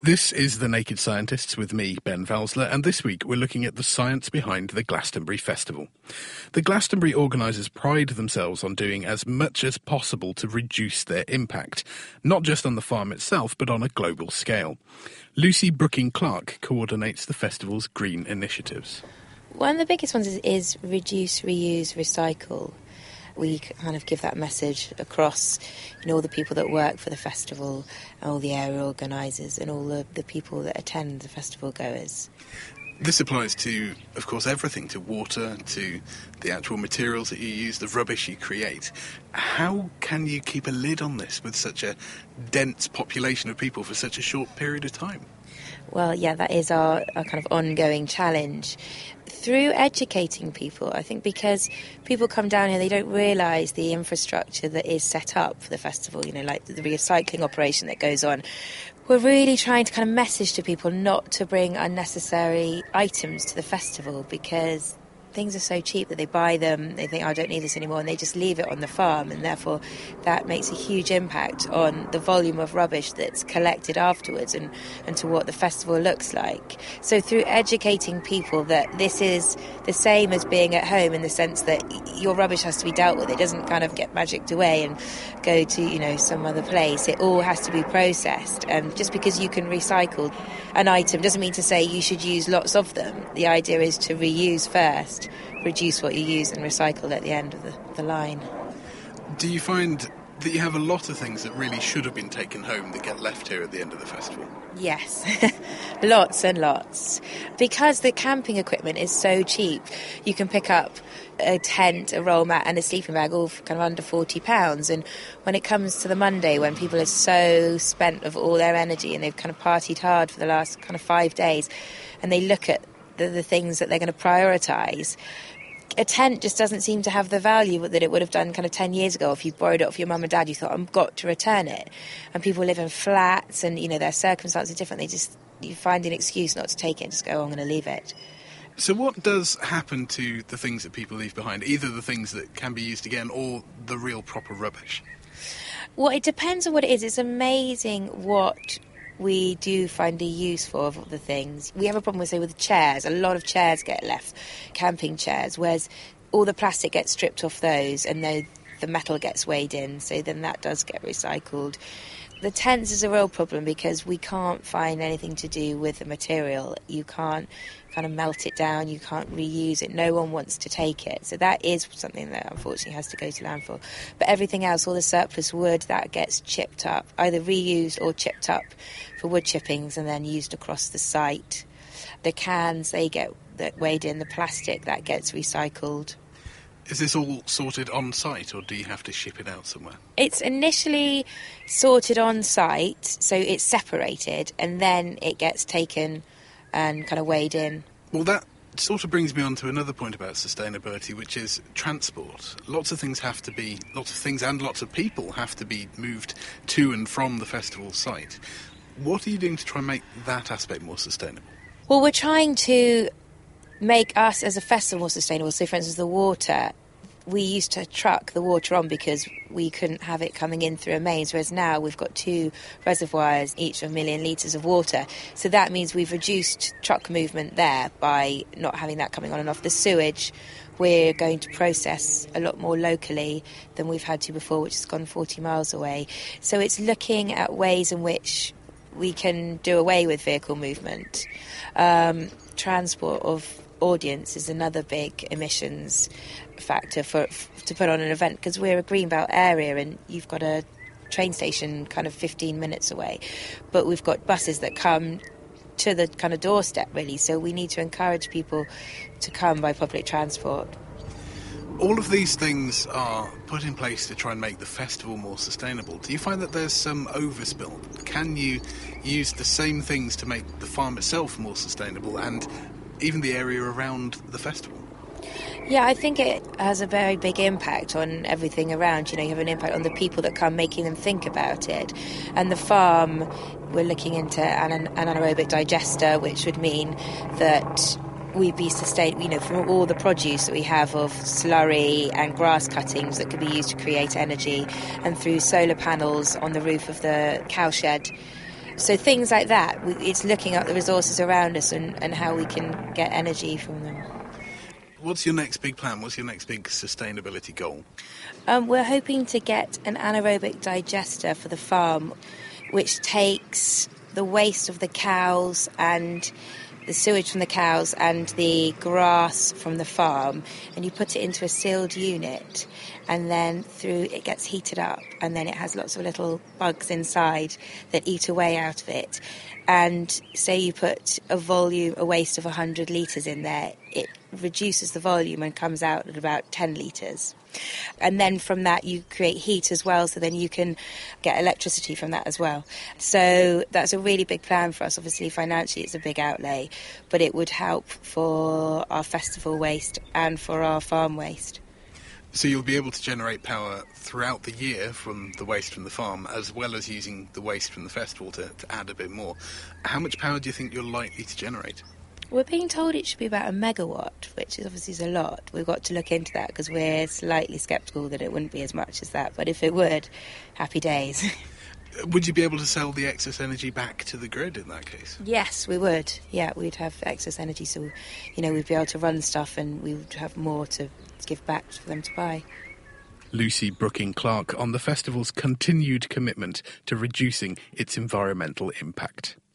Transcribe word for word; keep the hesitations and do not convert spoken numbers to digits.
This is The Naked Scientists with me, Ben Valsler, and this week we're looking at the science behind the Glastonbury Festival. The Glastonbury organisers pride themselves on doing as much as possible to reduce their impact, not just on the farm itself, but on a global scale. Lucy Brooking-Clark coordinates the festival's green initiatives. One of the biggest ones is, is reduce, reuse, recycle. We kind of give that message across, you know, all the people that work for the festival, all the area organisers and all the, the people that attend the festival goers. This applies to, of course, everything, to water, to the actual materials that you use, the rubbish you create. How can you keep a lid on this with such a dense population of people for such a short period of time? Well, yeah, that is our, our kind of ongoing challenge. Through educating people, I think, because people come down here, they don't realise the infrastructure that is set up for the festival, you know, like the recycling operation that goes on. We're really trying to kind of message to people not to bring unnecessary items to the festival because things are so cheap that they buy them, they think, oh, I don't need this anymore, and they just leave it on the farm, and therefore that makes a huge impact on the volume of rubbish that's collected afterwards and, and to what the festival looks like. So through educating people that this is the same as being at home in the sense that your rubbish has to be dealt with, it doesn't kind of get magicked away and go to, you know, some other place. It all has to be processed, and just because you can recycle an item doesn't mean to say you should use lots of them. The idea is to reuse first, reduce what you use and recycle at the end of the, the line. Do you find that you have a lot of things that really should have been taken home that get left here at the end of the festival? Yes, lots and lots. Because the camping equipment is so cheap, you can pick up a tent, a roll mat and a sleeping bag all for kind of under forty pounds. And when it comes to the Monday, when people are so spent of all their energy and they've kind of partied hard for the last kind of five days, and they look at the, the things that they're going to prioritise, a tent just doesn't seem to have the value that it would have done kind of ten years ago. If you borrowed it off your mum and dad, you thought, I've got to return it. And people live in flats and, you know, their circumstances are different. They just, you find an excuse not to take it and just go, oh, I'm going to leave it. So what does happen to the things that people leave behind, either the things that can be used again or the real proper rubbish? Well, it depends on what it is. It's amazing what we do find a use for of the things. We have a problem with, say, with chairs. A lot of chairs get left, camping chairs, whereas all the plastic gets stripped off those and the, the metal gets weighed in, so then that does get recycled. The tents is a real problem because we can't find anything to do with the material. You can't kind of melt it down, you can't reuse it, no one wants to take it. So that is something that unfortunately has to go to landfill. But everything else, all the surplus wood, that gets chipped up, either reused or chipped up for wood chippings and then used across the site. The cans, they get that weighed in, the plastic, that gets recycled. Is this all sorted on site or do you have to ship it out somewhere? It's initially sorted on site, so it's separated, and then it gets taken and kind of weighed in. Well, that sort of brings me on to another point about sustainability, which is transport. Lots of things have to be, lots of things and lots of people have to be moved to and from the festival site. What are you doing to try and make that aspect more sustainable? Well, we're trying to make us as a festival more sustainable. So, for instance, the water, we used to truck the water on because we couldn't have it coming in through a mains, whereas now we've got two reservoirs, each of a million litres of water. So that means we've reduced truck movement there by not having that coming on and off. The sewage, we're going to process a lot more locally than we've had to before, which has gone forty miles away. So it's looking at ways in which we can do away with vehicle movement. Um, transport of audience is another big emissions factor for, for to put on an event, because we're a greenbelt area and you've got a train station kind of fifteen minutes away, but we've got buses that come to the kind of doorstep really, so we need to encourage people to come by public transport. All of these things are put in place to try and make the festival more sustainable. Do you find that there's some overspill? Can you use the same things to make the farm itself more sustainable and even the area around the festival? Yeah, I think it has a very big impact on everything around. You know, you have an impact on the people that come, making them think about it. And the farm, we're looking into an, an anaerobic digester, which would mean that we'd be sustained, you know, from all the produce that we have of slurry and grass cuttings that could be used to create energy, and through solar panels on the roof of the cowshed. So things like that, we- it's looking at the resources around us and, and how we can get energy from them. What's your next big plan? What's your next big sustainability goal? Um, we're hoping to get an anaerobic digester for the farm, which takes the waste of the cows and the sewage from the cows and the grass from the farm, and you put it into a sealed unit, and then through it gets heated up, and then it has lots of little bugs inside that eat away out of it. And say you put a volume, a waste of one hundred litres in there, it reduces the volume and comes out at about ten litres. And then from that you create heat as well, so then you can get electricity from that as well. So that's a really big plan for us. Obviously financially it's a big outlay, but it would help for our festival waste and for our farm waste. So you'll be able to generate power throughout the year from the waste from the farm, as well as using the waste from the festival to, to add a bit more. How much power do you think you're likely to generate? We're being told it should be about a megawatt, which is obviously is a lot. We've got to look into that because we're slightly sceptical that it wouldn't be as much as that. But if it would, happy days. Would you be able to sell the excess energy back to the grid in that case? Yes, we would. Yeah, we'd have excess energy, so you know we'd be able to run stuff, and we would have more to give back for them to buy. Lucy Brooking-Clark on the festival's continued commitment to reducing its environmental impact.